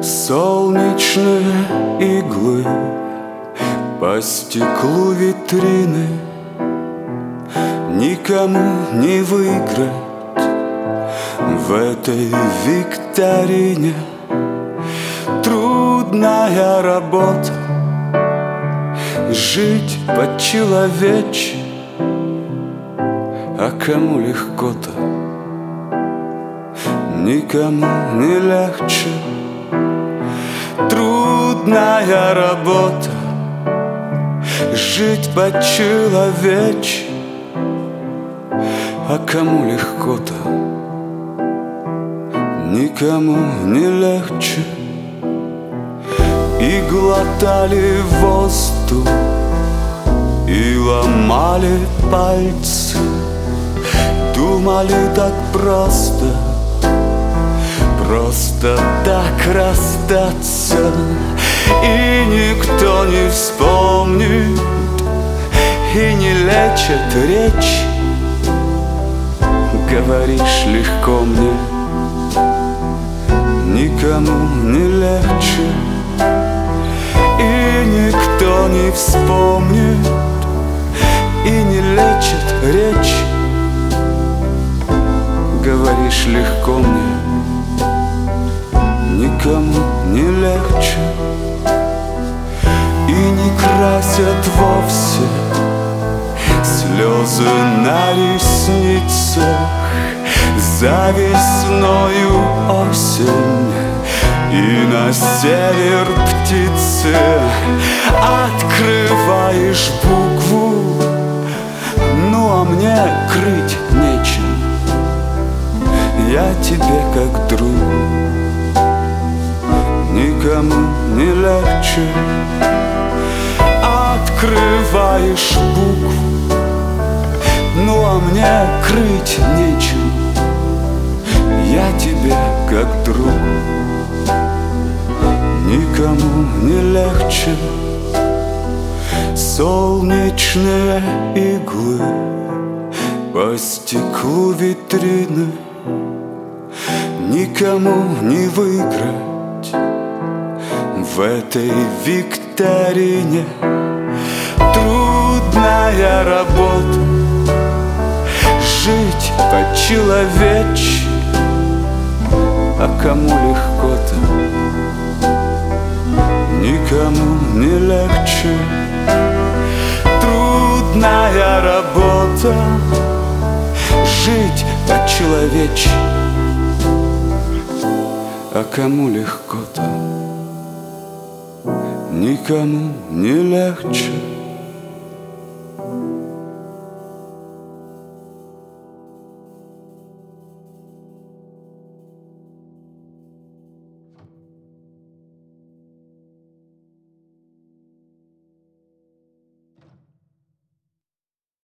Солнечные иглы по стеклу витрины. Никому не выиграть в этой викторине. Трудная работа жить по-человечьи, а кому легко-то? Никому не легче. Трудная работа жить по-человечьи, а кому легко-то? Никому не легче. И глотали воздух, и ломали пальцы. Думали так просто так расстаться. И никто не вспомнит, и не лечит речь. Говоришь легко мне, никому не легче. И никто не вспомнит, и не лечит речь. Говоришь легко мне, никому не легче. И не красят вовсе слезы на ресницах за весною осень. И на север птицы открываешь букву, ну а мне крыть нечем. Я тебе как друг. Никому не легче. Открываешь букву, ну а мне крыть нечем. Я тебе как друг. Никому не легче. Солнечные иглы по стеклу витрины. Никому не выиграть в этой викторине. Трудная работа жить по-человечьи, а кому легко-то? Никому не легче. Трудная работа жить по-человечьи, а кому легко-то? Никому не легче.